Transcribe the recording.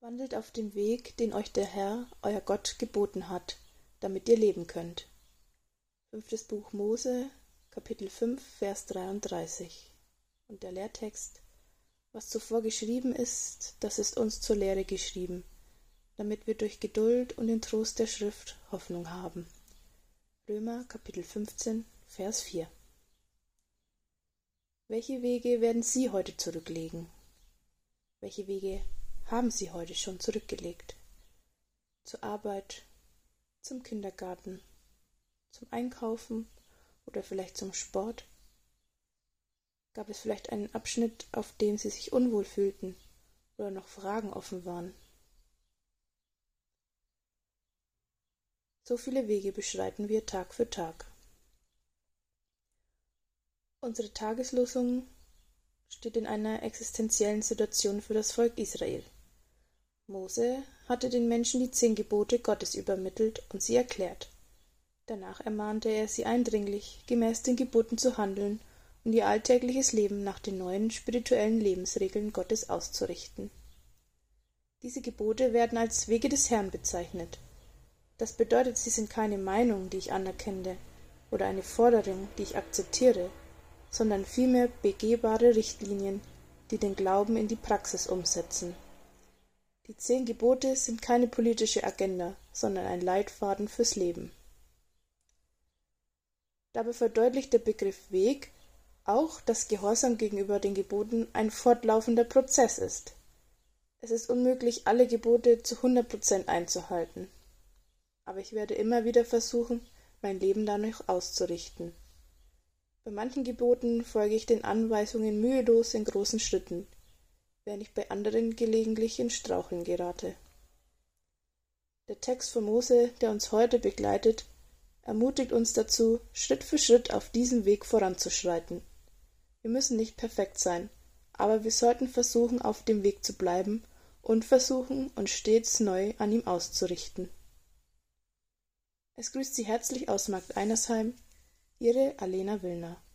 Wandelt auf dem Weg, den euch der Herr, euer Gott, geboten hat, damit ihr leben könnt. 5. Buch Mose, Kapitel 5, Vers 33. Und der Lehrtext: Was zuvor geschrieben ist, das ist uns zur Lehre geschrieben, damit wir durch Geduld und den Trost der Schrift Hoffnung haben. Römer, Kapitel 15, Vers 4. Welche Wege werden Sie heute zurücklegen? Welche Wege haben Sie heute schon zurückgelegt? Zur Arbeit, zum Kindergarten, zum Einkaufen oder vielleicht zum Sport? Gab es vielleicht einen Abschnitt, auf dem Sie sich unwohl fühlten oder noch Fragen offen waren? So viele Wege beschreiten wir Tag für Tag. Unsere Tageslosung steht in einer existenziellen Situation für das Volk Israel. Mose hatte den Menschen die 10 Gebote Gottes übermittelt und sie erklärt. Danach ermahnte er sie eindringlich, gemäß den Geboten zu handeln und ihr alltägliches Leben nach den neuen spirituellen Lebensregeln Gottes auszurichten. Diese Gebote werden als Wege des Herrn bezeichnet. Das bedeutet, sie sind keine Meinung, die ich anerkenne, oder eine Forderung, die ich akzeptiere, sondern vielmehr begehbare Richtlinien, die den Glauben in die Praxis umsetzen. Die 10 Gebote sind keine politische Agenda, sondern ein Leitfaden fürs Leben. Dabei verdeutlicht der Begriff Weg auch, dass Gehorsam gegenüber den Geboten ein fortlaufender Prozess ist. Es ist unmöglich, alle Gebote zu 100% einzuhalten. Aber ich werde immer wieder versuchen, mein Leben danach auszurichten. Bei manchen Geboten folge ich den Anweisungen mühelos in großen Schritten, während ich bei anderen gelegentlich in Straucheln gerate. Der Text von Mose, der uns heute begleitet, ermutigt uns dazu, Schritt für Schritt auf diesem Weg voranzuschreiten. Wir müssen nicht perfekt sein, aber wir sollten versuchen, auf dem Weg zu bleiben und versuchen, uns stets neu an ihm auszurichten. Es grüßt Sie herzlich aus Markt Einersheim, Ihre Alena Willner.